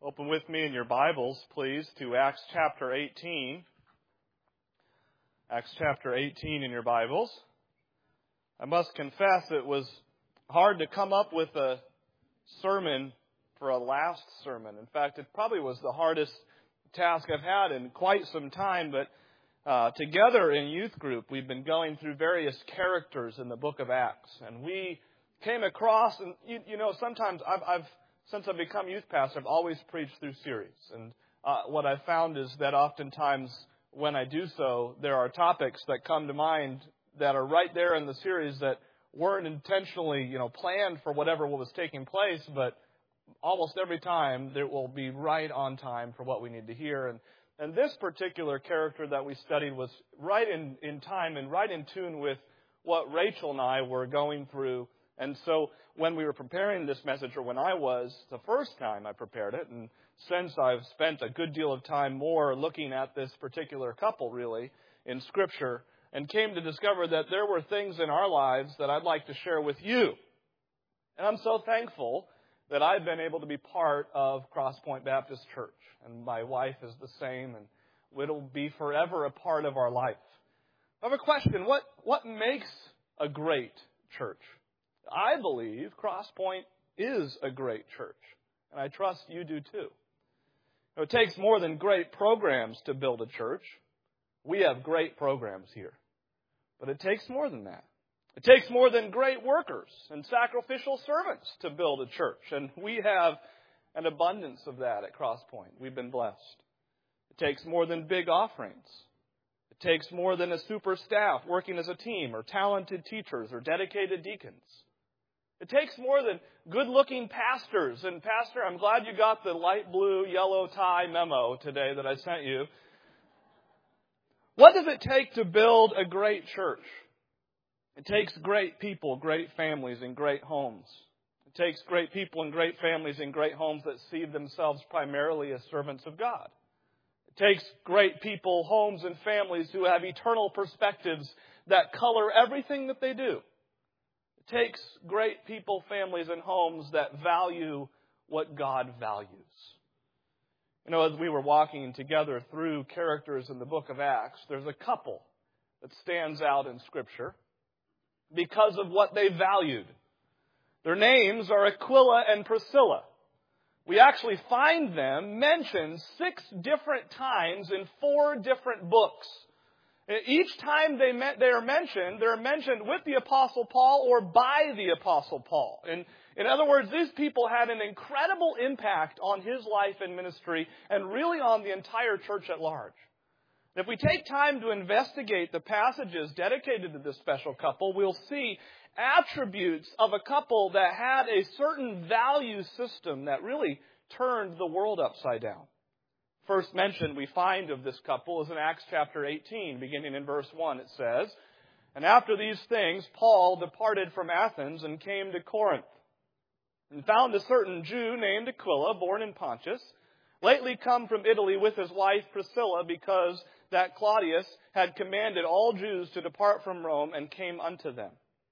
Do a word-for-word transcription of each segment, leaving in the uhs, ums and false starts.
Open with me in your Bibles, please, to Acts chapter eighteen. Acts chapter eighteen in your Bibles. I must confess it was hard to come up with a sermon for a last sermon. In fact, it probably was the hardest task I've had in quite some time, but uh, together in youth group, we've been going through various characters in the book of Acts, and we came across, and you, you know, sometimes I've, I've Since I've become youth pastor, I've always preached through series. And uh, what I've found is that oftentimes when I do so, there are topics that come to mind that are right there in the series that weren't intentionally, you know, planned for whatever was taking place, but almost every time it will be right on time for what we need to hear. And, and this particular character that we studied was right in, in time and right in tune with what Rachel and I were going through. And so when we were preparing this message, or when I was, the first time I prepared it, and since I've spent a good deal of time more looking at this particular couple, really, in Scripture, and came to discover that there were things in our lives that I'd like to share with you. And I'm so thankful that I've been able to be part of Crosspoint Baptist Church. And my wife is the same, and it'll be forever a part of our life. I have a question. What, what makes a great church? I believe Crosspoint is a great church, and I trust you do too. It takes more than great programs to build a church. We have great programs here, but it takes more than that. It takes more than great workers and sacrificial servants to build a church, and we have an abundance of that at Crosspoint. We've been blessed. It takes more than big offerings. It takes more than a super staff working as a team, or talented teachers, or dedicated deacons. It takes more than good-looking pastors. And Pastor, I'm glad you got the light blue, yellow tie memo today that I sent you. What does it take to build a great church? It takes great people, great families, and great homes. It takes great people and great families and great homes that see themselves primarily as servants of God. It takes great people, homes, and families who have eternal perspectives that color everything that they do. It takes great people, families, and homes that value what God values. You know, as we were walking together through characters in the book of Acts, there's a couple that stands out in Scripture because of what they valued. Their names are Aquila and Priscilla. We actually find them mentioned six different times in four different books. Each time they met, they are mentioned, they're mentioned with the Apostle Paul or by the Apostle Paul. And in other words, these people had an incredible impact on his life and ministry and really on the entire church at large. If we take time to investigate the passages dedicated to this special couple, we'll see attributes of a couple that had a certain value system that really turned the world upside down. First mention we find of this couple is in Acts chapter eighteen, beginning in verse one. It says, "And after these things, Paul departed from Athens and came to Corinth, and found a certain Jew named Aquila, born in Pontus, lately come from Italy with his wife Priscilla, because that Claudius had commanded all Jews to depart from Rome, and came unto them.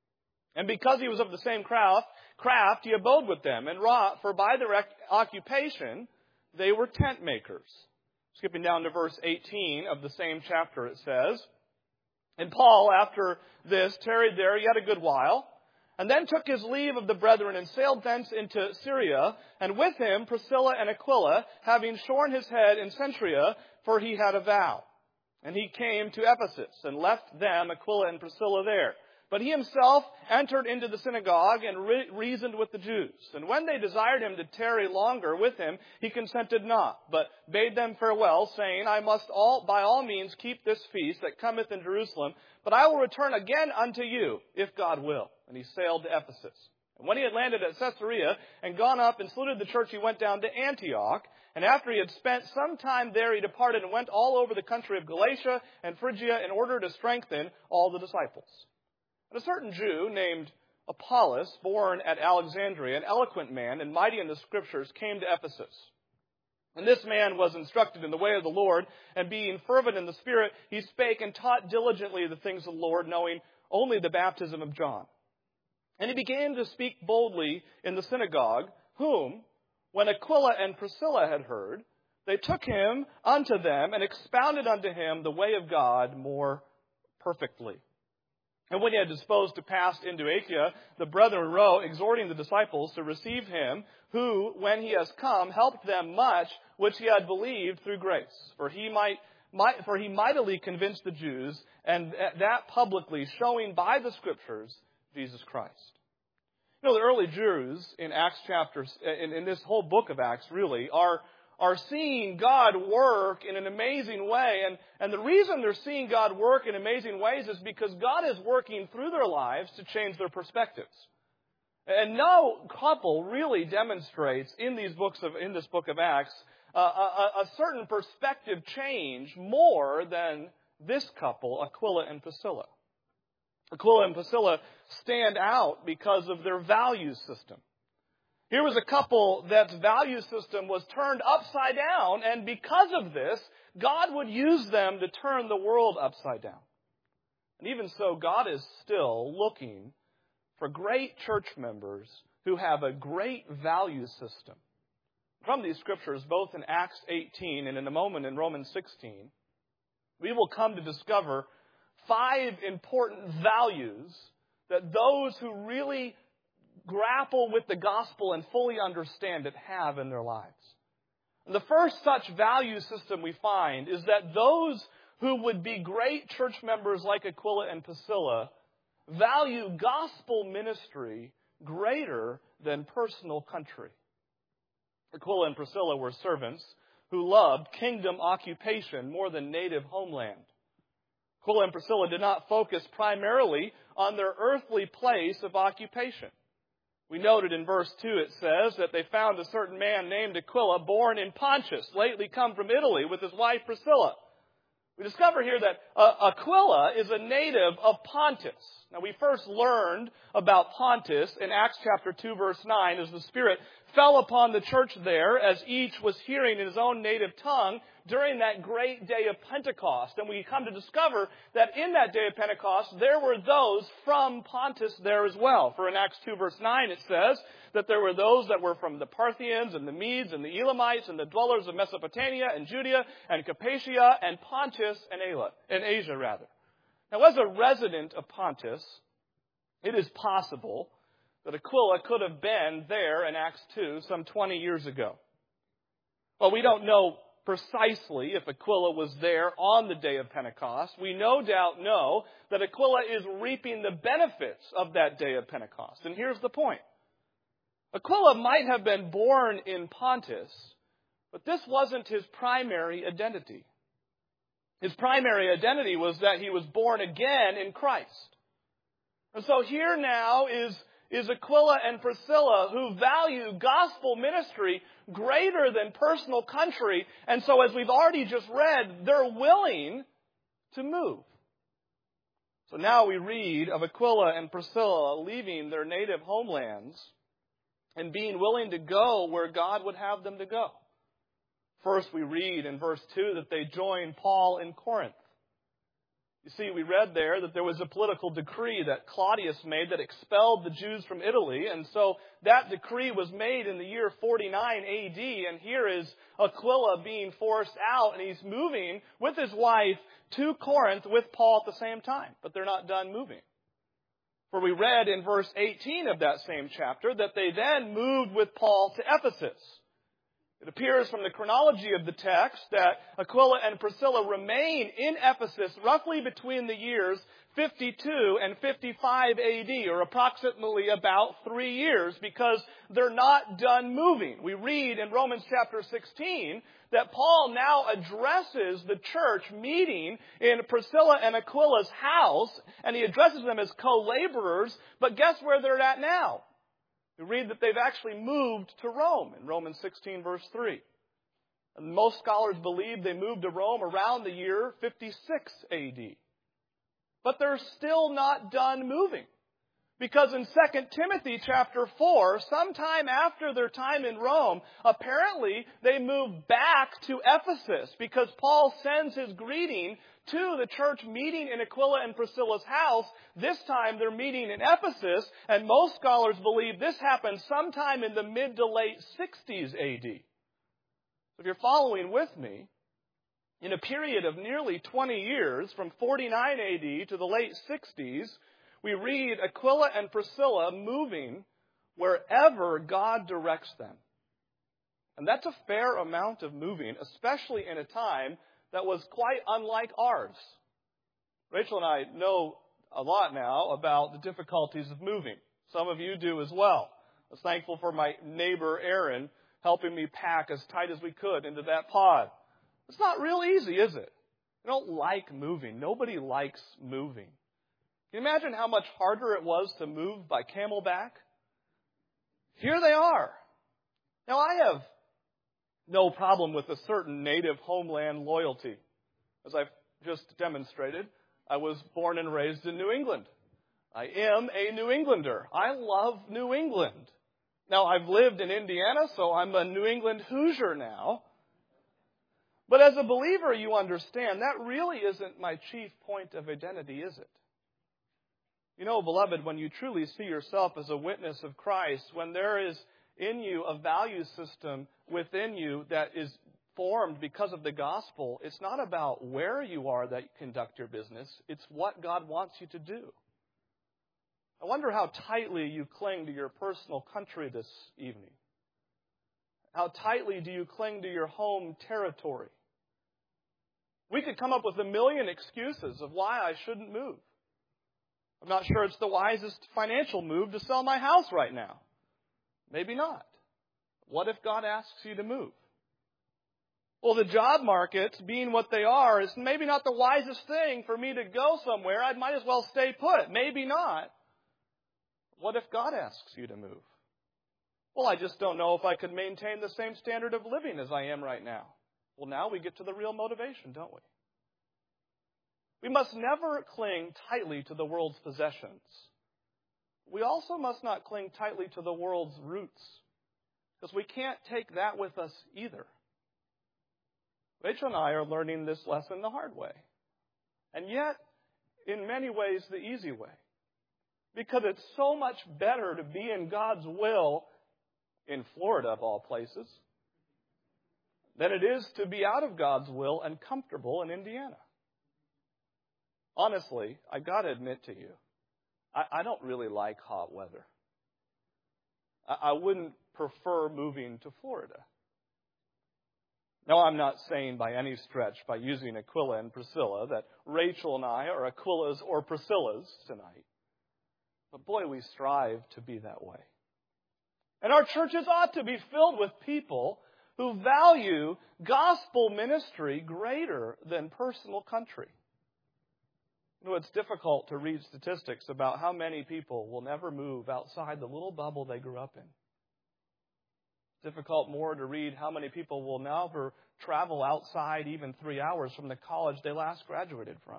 And because he was of the same craft, craft he abode with them, and wrought, for by their occupation they were tent makers." Skipping down to verse eighteen of the same chapter, it says, "And Paul, after this, tarried there yet a good while, and then took his leave of the brethren, and sailed thence into Syria, and with him Priscilla and Aquila, having shorn his head in Cenchrea, for he had a vow. And he came to Ephesus, and left them, Aquila and Priscilla, there. But he himself entered into the synagogue and re- reasoned with the Jews. And when they desired him to tarry longer with him, he consented not, but bade them farewell, saying, I must all by all means keep this feast that cometh in Jerusalem, but I will return again unto you, if God will. And he sailed to Ephesus. And when he had landed at Caesarea and gone up and saluted the church, he went down to Antioch. And after he had spent some time there, he departed and went all over the country of Galatia and Phrygia in order to strengthen all the disciples. And a certain Jew named Apollos, born at Alexandria, an eloquent man and mighty in the Scriptures, came to Ephesus. And this man was instructed in the way of the Lord, and being fervent in the Spirit, he spake and taught diligently the things of the Lord, knowing only the baptism of John. And he began to speak boldly in the synagogue, whom, When Aquila and Priscilla had heard, they took him unto them and expounded unto him the way of God more perfectly. And when he had disposed to pass into Achaia, the brethren wrote, exhorting the disciples to receive him, who, when he has come, helped them much which he had believed through grace. For he might, might for he mightily convinced the Jews, and that publicly, showing by the Scriptures Jesus Christ. You know, the early Jews in Acts chapter, in, in this whole book of Acts, really, are are seeing God work in an amazing way. And, and the reason they're seeing God work in amazing ways is because God is working through their lives to change their perspectives. And no couple really demonstrates in these books of in this book of Acts uh, a, a certain perspective change more than this couple, Aquila and Priscilla. Aquila and Priscilla stand out because of their value system. Here was a couple that's value system was turned upside down, and because of this, God would use them to turn the world upside down. And even so, God is still looking for great church members who have a great value system. From these scriptures, both in Acts eighteen and in a moment in Romans sixteen, we will come to discover five important values that those who really grapple with the gospel and fully understand it have in their lives. And the first such value system we find is that those who would be great church members like Aquila and Priscilla value gospel ministry greater than personal country. Aquila and Priscilla were servants who loved kingdom occupation more than native homeland. Aquila and Priscilla did not focus primarily on their earthly place of occupation. We noted in verse two, it says that they found a certain man named Aquila, born in Pontus, lately come from Italy with his wife Priscilla. We discover here that uh, Aquila is a native of Pontus. Now, we first learned about Pontus in Acts chapter two, verse nine, as the Spirit fell upon the church there as each was hearing in his own native tongue during that great day of Pentecost. And we come to discover that in that day of Pentecost, there were those from Pontus there as well. For in Acts two, verse nine, it says that there were those that were from the Parthians and the Medes and the Elamites and the dwellers of Mesopotamia and Judea and Cappadocia and Pontus and Ala, and Asia rather. Now, as a resident of Pontus, it is possible that Aquila could have been there in Acts two some twenty years ago. Well, we don't know precisely if Aquila was there on the day of Pentecost. We no doubt know that Aquila is reaping the benefits of that day of Pentecost. And here's the point. Aquila might have been born in Pontus, but this wasn't his primary identity. His primary identity was that he was born again in Christ. And so here now is, is Aquila and Priscilla who value gospel ministry greater than personal country. And so as we've already just read, they're willing to move. So now we read of Aquila and Priscilla leaving their native homelands and being willing to go where God would have them to go. First, we read in verse two that they joined Paul in Corinth. You see, we read there that there was a political decree that Claudius made that expelled the Jews from Italy. And so that decree was made in the year forty-nine A D. And here is Aquila being forced out. And he's moving with his wife to Corinth with Paul at the same time. But they're not done moving. For we read in verse eighteen of that same chapter that they then moved with Paul to Ephesus. It appears from the chronology of the text that Aquila and Priscilla remain in Ephesus roughly between the years fifty-two and fifty-five A D, or approximately about three years, because they're not done moving. We read in Romans chapter sixteen that Paul now addresses the church meeting in Priscilla and Aquila's house, and he addresses them as co-laborers, but guess where they're at now? We read that they've actually moved to Rome in Romans sixteen, verse three. And most scholars believe they moved to Rome around the year fifty-six A D. But they're still not done moving. Because in Second Timothy chapter four, sometime after their time in Rome, apparently they moved back to Ephesus because Paul sends his greeting to the church meeting in Aquila and Priscilla's house. This time they're meeting in Ephesus, and most scholars believe this happened sometime in the mid to late sixties A D. So if you're following with me, in a period of nearly twenty years, from forty-nine A D to the late sixties, we read Aquila and Priscilla moving wherever God directs them. And that's a fair amount of moving, especially in a time that was quite unlike ours. Rachel and I know a lot now about the difficulties of moving. Some of you do as well. I was thankful for my neighbor Aaron helping me pack as tight as we could into that pod. It's not real easy, is it? I don't like moving. Nobody likes moving. Can you imagine how much harder it was to move by camelback? Here they are. Now, I have no problem with a certain native homeland loyalty. As I've just demonstrated, I was born and raised in New England. I am a New Englander. I love New England. Now, I've lived in Indiana, so I'm a New England Hoosier now. But as a believer, you understand, that really isn't my chief point of identity, is it? You know, beloved, when you truly see yourself as a witness of Christ, when there is in you a value system within you that is formed because of the gospel, it's not about where you are that you conduct your business. It's what God wants you to do. I wonder how tightly you cling to your personal country this evening. How tightly do you cling to your home territory? We could come up with a million excuses of why I shouldn't move. I'm not sure it's the wisest financial move to sell my house right now. Maybe not. What if God asks you to move? Well, the job markets, being what they are, is maybe not the wisest thing for me to go somewhere. I might as well stay put. Maybe not. What if God asks you to move? Well, I just don't know if I could maintain the same standard of living as I am right now. Well, now we get to the real motivation, don't we? We must never cling tightly to the world's possessions. We also must not cling tightly to the world's roots, because we can't take that with us either. Rachel and I are learning this lesson the hard way, and yet, in many ways, the easy way. Because it's so much better to be in God's will in Florida, of all places, than it is to be out of God's will and comfortable in Indiana. Honestly, I got to admit to you, I, I don't really like hot weather. I, I wouldn't prefer moving to Florida. Now, I'm not saying by any stretch, by using Aquila and Priscilla, that Rachel and I are Aquilas or Priscillas tonight. But boy, we strive to be that way. And our churches ought to be filled with people who value gospel ministry greater than personal country. You know, it's difficult to read statistics about how many people will never move outside the little bubble they grew up in. It's difficult more to read how many people will never travel outside even three hours from the college they last graduated from.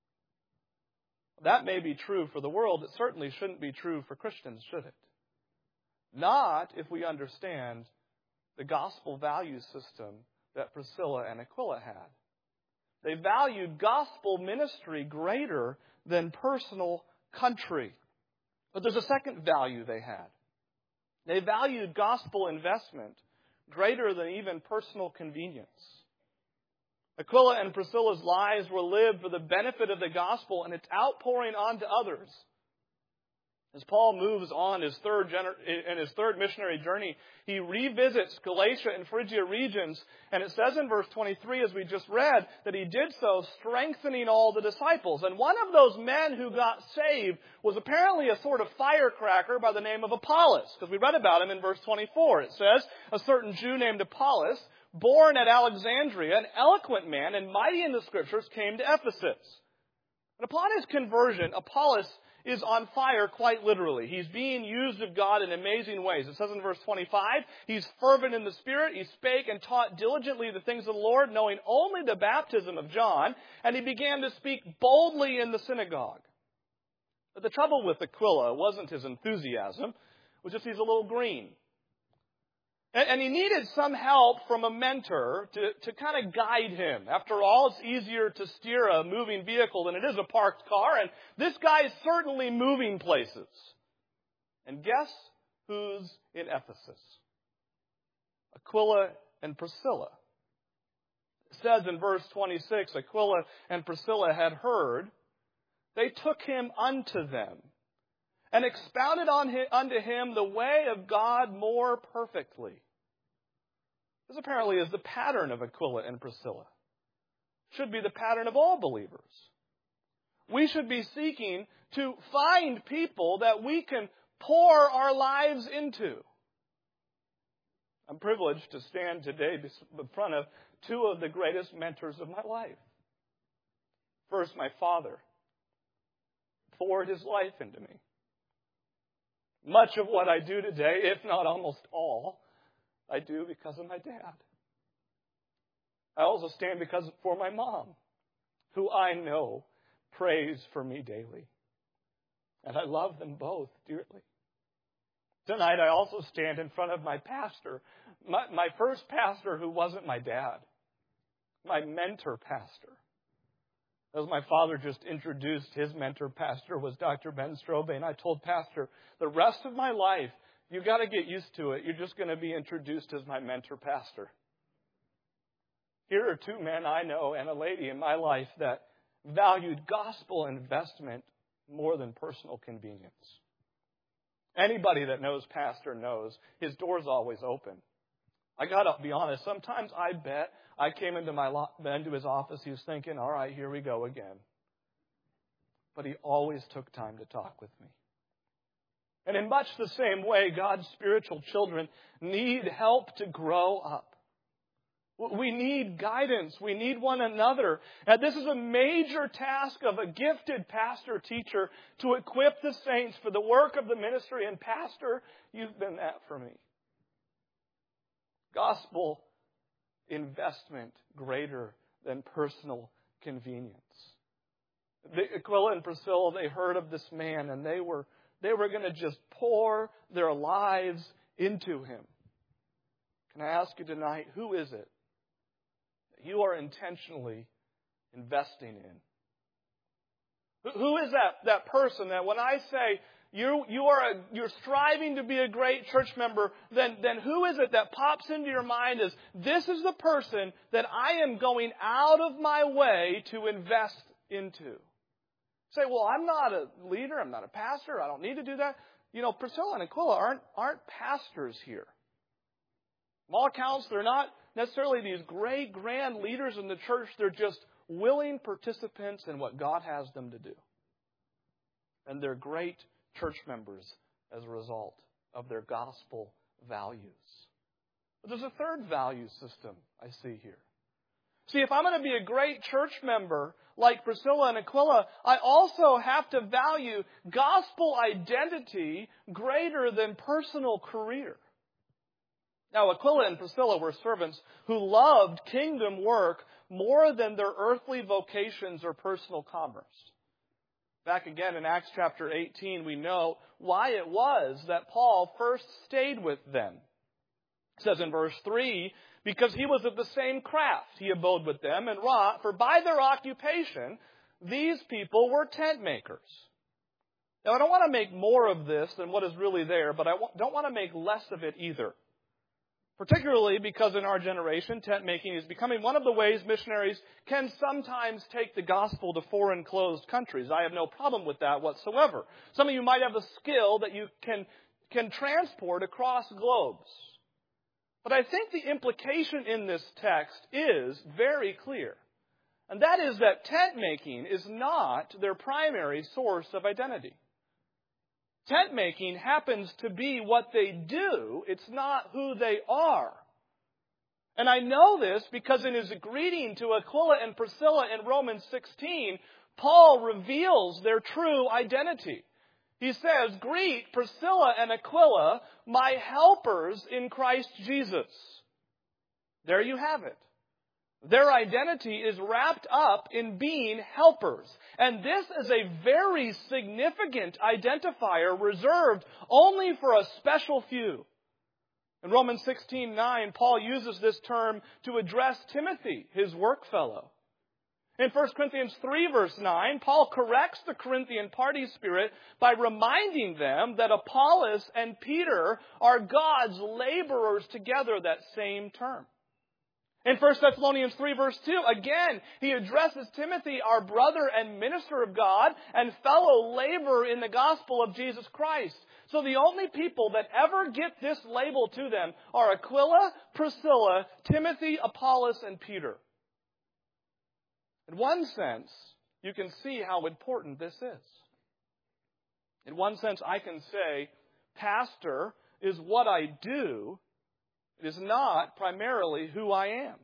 That may be true for the world. It certainly shouldn't be true for Christians, should it? Not if we understand the gospel value system that Priscilla and Aquila had. They valued gospel ministry greater than personal country. But there's a second value they had. They valued gospel investment greater than even personal convenience. Aquila and Priscilla's lives were lived for the benefit of the gospel and its outpouring onto others. As Paul moves on his third gener- in his third missionary journey, he revisits Galatia and Phrygia regions, and it says in verse twenty-three, as we just read, that he did so strengthening all the disciples. And one of those men who got saved was apparently a sort of firecracker by the name of Apollos, because we read about him in verse twenty-four. It says, a certain Jew named Apollos, born at Alexandria, an eloquent man and mighty in the Scriptures, came to Ephesus. And upon his conversion, Apollos is on fire quite literally. He's being used of God in amazing ways. It says in verse twenty-five, he's fervent in the Spirit. He spake and taught diligently the things of the Lord, knowing only the baptism of John. And he began to speak boldly in the synagogue. But the trouble with Aquila wasn't his enthusiasm. It was just he's a little green. And, and he needed some help from a mentor to, to kind of guide him. After all, it's easier to steer a moving vehicle than it is a parked car. And this guy is certainly moving places. And guess who's in Ephesus? Aquila and Priscilla. It says in verse twenty-six, Aquila and Priscilla had heard. They took him unto them and expounded on him, unto him the way of God more perfectly. This apparently is the pattern of Aquila and Priscilla. Should be the pattern of all believers. We should be seeking to find people that we can pour our lives into. I'm privileged to stand today in front of two of the greatest mentors of my life. First, my father poured his life into me. Much of what I do today, if not almost all, I do because of my dad. I also stand because for my mom, who I know prays for me daily. And I love them both dearly. Tonight I also stand in front of my pastor, my, my first pastor who wasn't my dad, my mentor pastor. As my father just introduced, his mentor pastor was Doctor Ben Strobe, and I told Pastor, the rest of my life, you got to get used to it. You're just going to be introduced as my mentor pastor. Here are two men I know and a lady in my life that valued gospel investment more than personal convenience. Anybody that knows Pastor knows his door's always open. I got to be honest, sometimes I bet I came into my into his office, he was thinking, all right, here we go again. But he always took time to talk with me. And in much the same way, God's spiritual children need help to grow up. We need guidance. We need one another. And this is a major task of a gifted pastor teacher to equip the saints for the work of the ministry. And Pastor, you've been that for me. Gospel investment greater than personal convenience. The, Aquila and Priscilla, they heard of this man and they were they were going to just pour their lives into him. Can I ask you tonight, who is it that you are intentionally investing in? Who is that, that person that when I say you you are a, you're striving to be a great church member, then then who is it that pops into your mind as this is the person that I am going out of my way to invest into? Say, well, I'm not a leader, I'm not a pastor, I don't need to do that. You know, Priscilla and Aquila aren't aren't pastors here. From all accounts, they're not necessarily these great, grand leaders in the church. They're just willing participants in what God has them to do. And they're great church members as a result of their gospel values. But there's a third value system I see here. See, if I'm going to be a great church member like Priscilla and Aquila, I also have to value gospel identity greater than personal career. Now, Aquila and Priscilla were servants who loved kingdom work more than their earthly vocations or personal commerce. Back again in Acts chapter eighteen, we know why it was that Paul first stayed with them. It says in verse three, because he was of the same craft, he abode with them and wrought, for by their occupation, these people were tent makers. Now, I don't want to make more of this than what is really there, but I don't want to make less of it either. Particularly because in our generation, tent making is becoming one of the ways missionaries can sometimes take the gospel to foreign closed countries. I have no problem with that whatsoever. Some of you might have a skill that you can, can transport across globes. But I think the implication in this text is very clear. And that is that tent making is not their primary source of identity. Tent making happens to be what they do. It's not who they are. And I know this because in his greeting to Aquila and Priscilla in Romans sixteen, Paul reveals their true identity. He says, greet Priscilla and Aquila, my helpers in Christ Jesus. There you have it. Their identity is wrapped up in being helpers. And this is a very significant identifier reserved only for a special few. In Romans sixteen nine, Paul uses this term to address Timothy, his workfellow. In First Corinthians three verse nine, Paul corrects the Corinthian party spirit by reminding them that Apollos and Peter are God's laborers together, that same term. In First Thessalonians three verse two, again, he addresses Timothy, our brother and minister of God, and fellow laborer in the gospel of Jesus Christ. So the only people that ever get this label to them are Aquila, Priscilla, Timothy, Apollos, and Peter. In one sense, you can see how important this is. In one sense, I can say, pastor is what I do. It is not primarily who I am.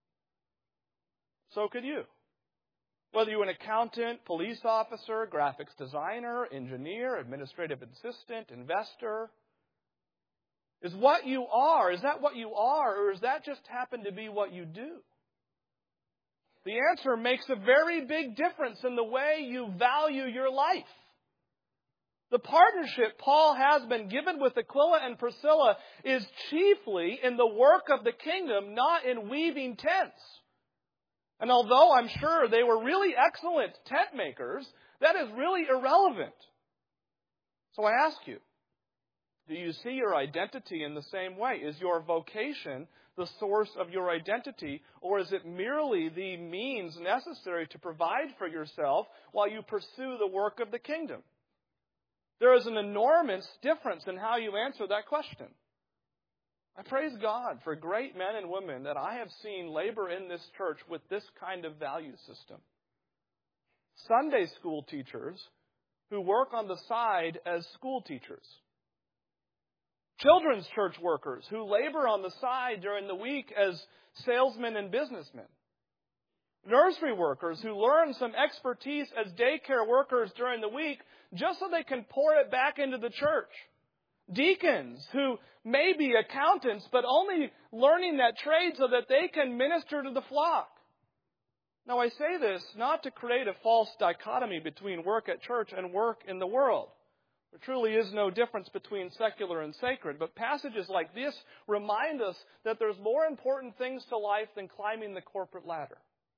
So could you. Whether you're an accountant, police officer, graphics designer, engineer, administrative assistant, investor. Is what you are, is that what you are, or does that just happen to be what you do? The answer makes a very big difference in the way you value your life. The partnership Paul has been given with Aquila and Priscilla is chiefly in the work of the kingdom, not in weaving tents. And although I'm sure they were really excellent tent makers, that is really irrelevant. So I ask you, do you see your identity in the same way? Is your vocation the source of your identity, or is it merely the means necessary to provide for yourself while you pursue the work of the kingdom? There is an enormous difference in how you answer that question. I praise God for great men and women that I have seen labor in this church with this kind of value system. Sunday school teachers who work on the side as school teachers. Children's church workers who labor on the side during the week as salesmen and businessmen. Nursery workers who learn some expertise as daycare workers during the week just so they can pour it back into the church. Deacons who may be accountants but only learning that trade so that they can minister to the flock. Now I say this not to create a false dichotomy between work at church and work in the world. There truly is no difference between secular and sacred, but passages like this remind us that there's more important things to life than climbing the corporate ladder.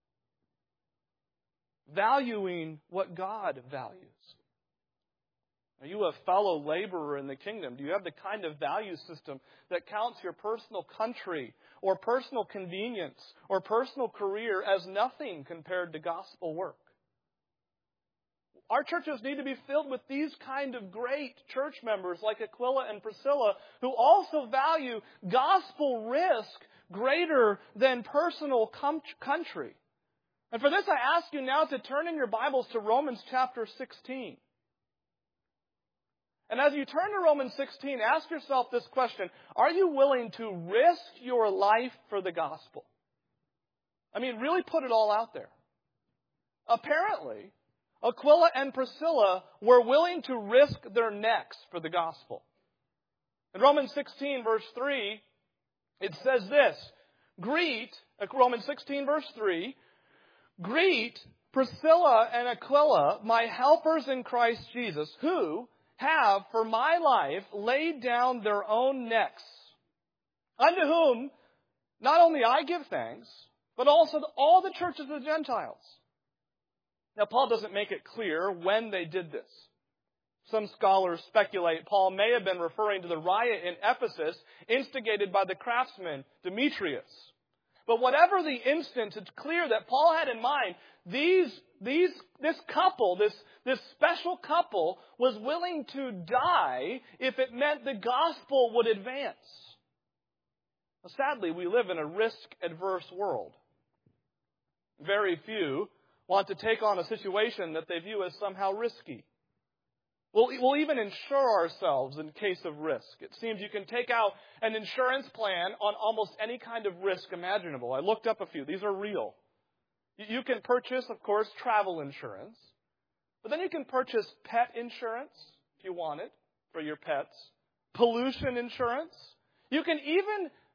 Valuing what God values. Are you a fellow laborer in the kingdom? Do you have the kind of value system that counts your personal country or personal convenience or personal career as nothing compared to gospel work? Our churches need to be filled with these kind of great church members like Aquila and Priscilla who also value gospel risk greater than personal com- country. And for this, I ask you now to turn in your Bibles to Romans chapter sixteen. And as you turn to Romans sixteen, ask yourself this question. Are you willing to risk your life for the gospel? I mean, really put it all out there. Apparently, Aquila and Priscilla were willing to risk their necks for the gospel. In Romans sixteen, verse three, it says this. Greet, Romans sixteen, verse three, greet Priscilla and Aquila, my helpers in Christ Jesus, who have, for my life, laid down their own necks, unto whom not only I give thanks, but also all the churches of the Gentiles. Now, Paul doesn't make it clear when they did this. Some scholars speculate Paul may have been referring to the riot in Ephesus instigated by the craftsman Demetrius. But whatever the instance, it's clear that Paul had in mind these, these, this couple, this, this special couple, was willing to die if it meant the gospel would advance. Now, sadly, we live in a risk-adverse world. Very few want to take on a situation that they view as somehow risky. We'll, we'll even insure ourselves in case of risk. It seems you can take out an insurance plan on almost any kind of risk imaginable. I looked up a few. These are real. You can purchase, of course, travel insurance. But then you can purchase pet insurance, if you want it, for your pets. Pollution insurance. You can even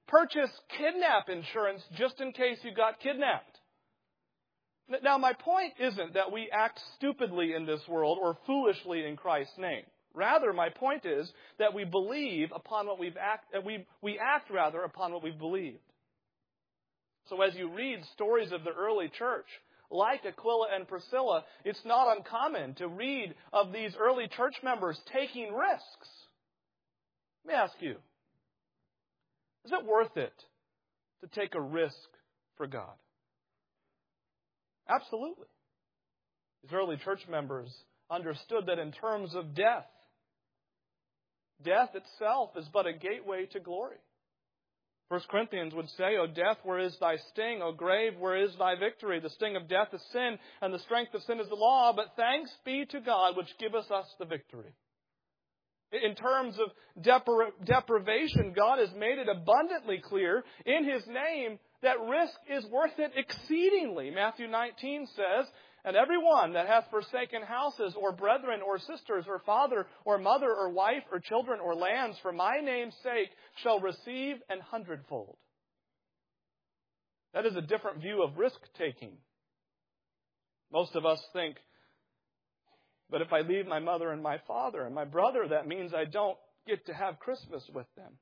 purchase kidnap insurance just in case you got kidnapped. Now, my point isn't that we act stupidly in this world or foolishly in Christ's name. Rather, my point is that we believe upon what we've act, we, we act rather upon what we've believed. So as you read stories of the early church, like Aquila and Priscilla, it's not uncommon to read of these early church members taking risks. Let me ask you, is it worth it to take a risk for God? Absolutely. These early church members understood that in terms of death, death itself is but a gateway to glory. First Corinthians would say, O death, where is thy sting? O grave, where is thy victory? The sting of death is sin, and the strength of sin is the law. But thanks be to God, which giveth us the victory. In terms of depri- deprivation, God has made it abundantly clear in His name that risk is worth it exceedingly. Matthew nineteen says, and every one that hath forsaken houses, or brethren, or sisters, or father, or mother, or wife, or children, or lands, for my name's sake, shall receive an hundredfold. That is a different view of risk-taking. Most of us think, but if I leave my mother and my father and my brother, that means I don't get to have Christmas with them.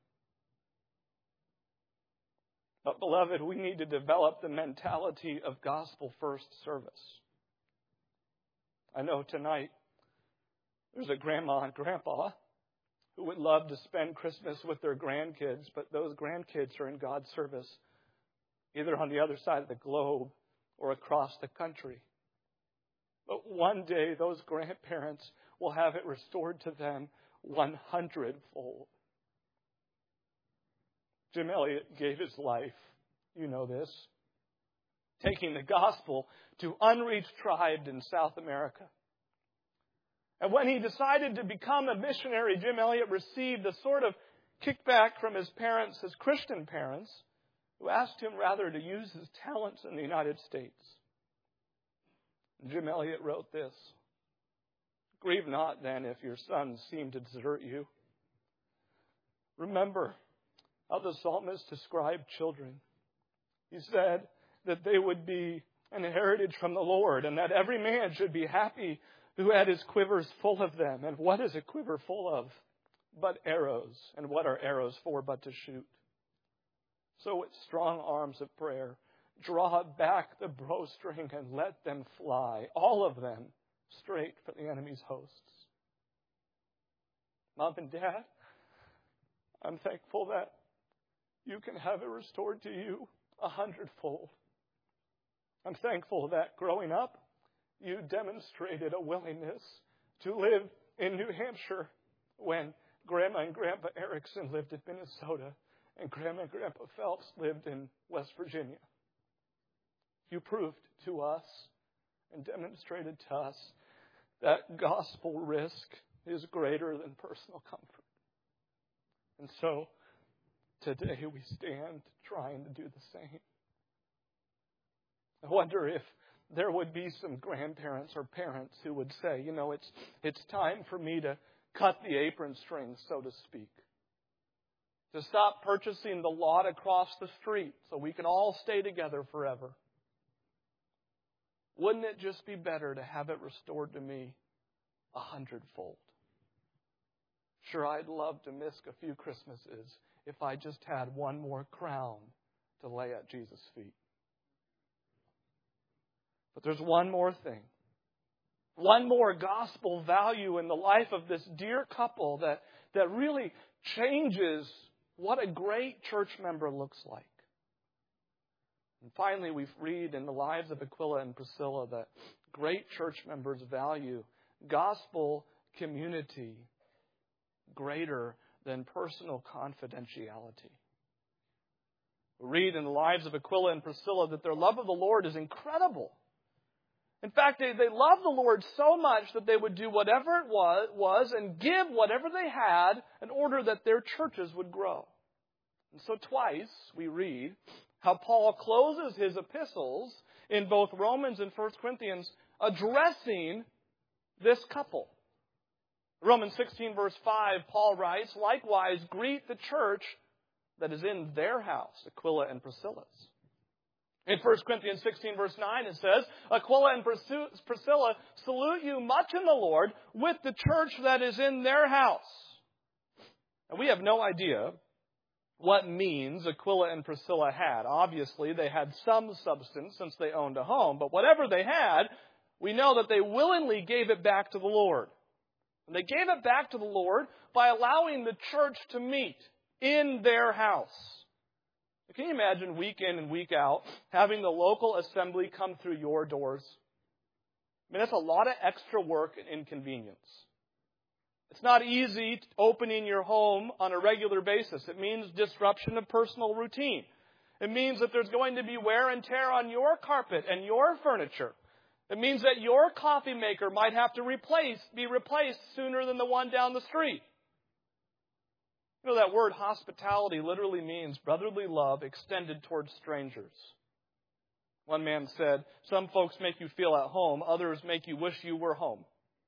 But, beloved, we need to develop the mentality of gospel-first service. I know tonight there's a grandma and grandpa who would love to spend Christmas with their grandkids, but those grandkids are in God's service, either on the other side of the globe or across the country. But one day those grandparents will have it restored to them one hundredfold. Jim Elliot gave his life, you know this, taking the gospel to unreached tribes in South America. And when he decided to become a missionary, Jim Elliot received a sort of kickback from his parents, his Christian parents, who asked him rather to use his talents in the United States. And Jim Elliot wrote this, Grieve not then if your sons seem to desert you. Remember how the psalmist described children. He said that they would be an heritage from the Lord, and that every man should be happy who had his quivers full of them. And what is a quiver full of? But arrows. And what are arrows for but to shoot? So with strong arms of prayer, draw back the bowstring and let them fly, all of them, straight for the enemy's hosts. Mom and Dad, I'm thankful that you can have it restored to you a hundredfold. I'm thankful that growing up, you demonstrated a willingness to live in New Hampshire when Grandma and Grandpa Erickson lived in Minnesota and Grandma and Grandpa Phelps lived in West Virginia. You proved to us and demonstrated to us that gospel risk is greater than personal comfort. And so, today we stand trying to do the same. I wonder if there would be some grandparents or parents who would say, you know, it's it's time for me to cut the apron strings, so to speak. To stop purchasing the lot across the street so we can all stay together forever. Wouldn't it just be better to have it restored to me a hundredfold? Sure, I'd love to miss a few Christmases if I just had one more crown to lay at Jesus' feet. But there's one more thing. One more gospel value in the life of this dear couple that, that really changes what a great church member looks like. And finally, we read in the lives of Aquila and Priscilla that great church members value gospel community greater than personal confidentiality. We read in the lives of Aquila and Priscilla that their love of the Lord is incredible. In fact, they, they love the Lord so much that they would do whatever it was, was and give whatever they had in order that their churches would grow. And so twice we read how Paul closes his epistles in both Romans and First Corinthians addressing this couple. Romans sixteen verse five, Paul writes, Likewise, greet the church that is in their house, Aquila and Priscilla's. In First Corinthians sixteen, verse nine, it says, Aquila and Priscilla salute you much in the Lord with the church that is in their house. And we have no idea what means Aquila and Priscilla had. Obviously, they had some substance since they owned a home, but whatever they had, we know that they willingly gave it back to the Lord. And they gave it back to the Lord by allowing the church to meet in their house. Can you imagine week in and week out having the local assembly come through your doors? I mean, that's a lot of extra work and inconvenience. It's not easy opening your home on a regular basis. It means disruption of personal routine. It means that there's going to be wear and tear on your carpet and your furniture. It means that your coffee maker might have to replace, be replaced sooner than the one down the street. You know, that word hospitality literally means brotherly love extended towards strangers. One man said, some folks make you feel at home, others make you wish you were home.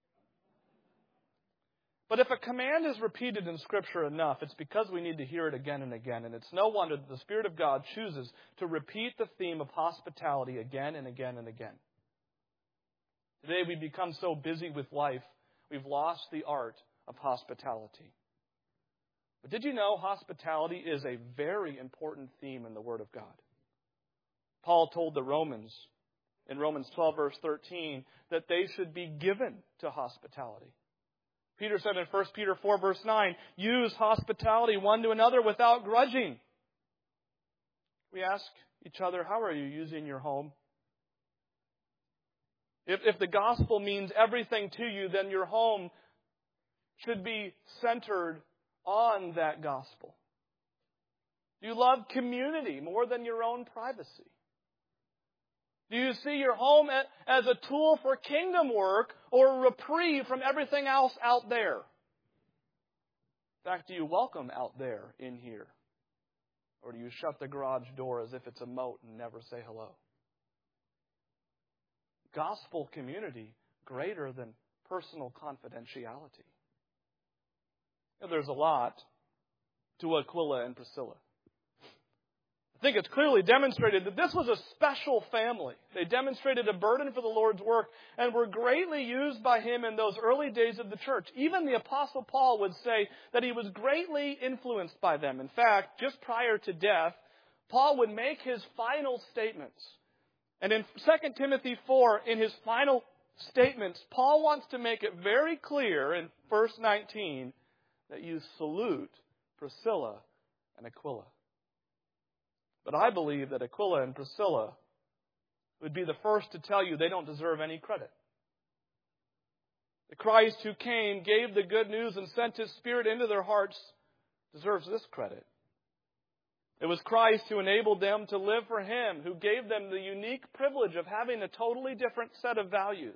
But if a command is repeated in Scripture enough, it's because we need to hear it again and again. And it's no wonder that the Spirit of God chooses to repeat the theme of hospitality again and again and again. Today we become so busy with life, we've lost the art of hospitality. But did you know hospitality is a very important theme in the Word of God? Paul told the Romans in Romans twelve, verse thirteen, that they should be given to hospitality. Peter said in First Peter four, verse nine, use hospitality one to another without grudging. We ask each other, how are you using your home? If, if the gospel means everything to you, then your home should be centered on that gospel. Do you love community more than your own privacy? Do you see your home as a tool for kingdom work or a reprieve from everything else out there? In fact, do you welcome out there in here? Or do you shut the garage door as if it's a moat and never say hello? Gospel community greater than personal confidentiality. You know, there's a lot to Aquila and Priscilla. I think it's clearly demonstrated that this was a special family. They demonstrated a burden for the Lord's work and were greatly used by Him in those early days of the church. Even the Apostle Paul would say that he was greatly influenced by them. In fact, just prior to death, Paul would make his final statements. And in Second Timothy four, in his final statements, Paul wants to make it very clear in verse nineteen that you salute Priscilla and Aquila. But I believe that Aquila and Priscilla would be the first to tell you they don't deserve any credit. The Christ who came, gave the good news, and sent His Spirit into their hearts deserves this credit. It was Christ who enabled them to live for Him, who gave them the unique privilege of having a totally different set of values.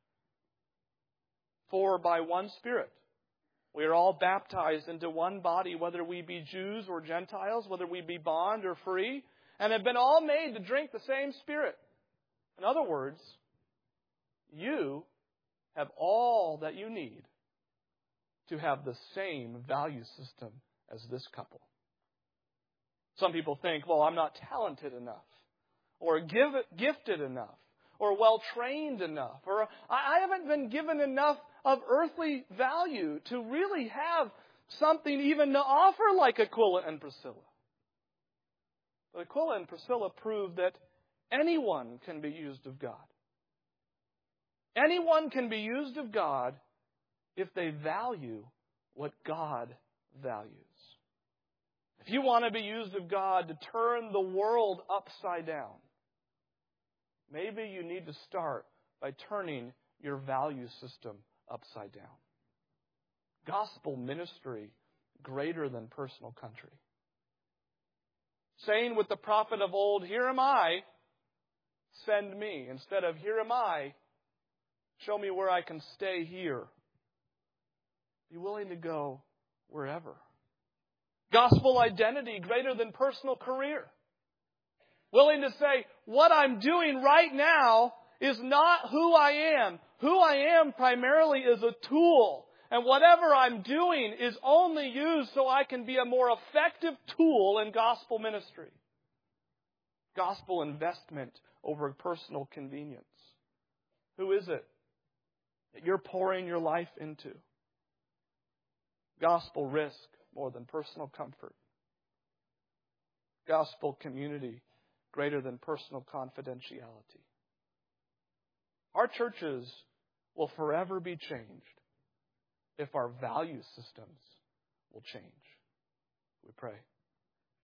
For by one Spirit, we are all baptized into one body, whether we be Jews or Gentiles, whether we be bond or free, and have been all made to drink the same Spirit. In other words, you have all that you need to have the same value system as this couple. Some people think, well, I'm not talented enough, or give, gifted enough, or well-trained enough, or I haven't been given enough of earthly value to really have something even to offer like Aquila and Priscilla. But Aquila and Priscilla prove that anyone can be used of God. Anyone can be used of God if they value what God values. If you want to be used of God to turn the world upside down, maybe you need to start by turning your value system upside down. Gospel ministry greater than personal country. Saying with the prophet of old, here am I, send me. Instead of here am I, show me where I can stay here. Be willing to go wherever. Gospel identity greater than personal career. Willing to say, what I'm doing right now is not who I am. Who I am primarily is a tool And whatever I'm doing is only used so I can be a more effective tool in gospel ministry. Gospel investment over personal convenience. Who is it that you're pouring your life into? Gospel risk more than personal comfort. Gospel community greater than personal confidentiality. Our churches will forever be changed if our value systems will change. We pray.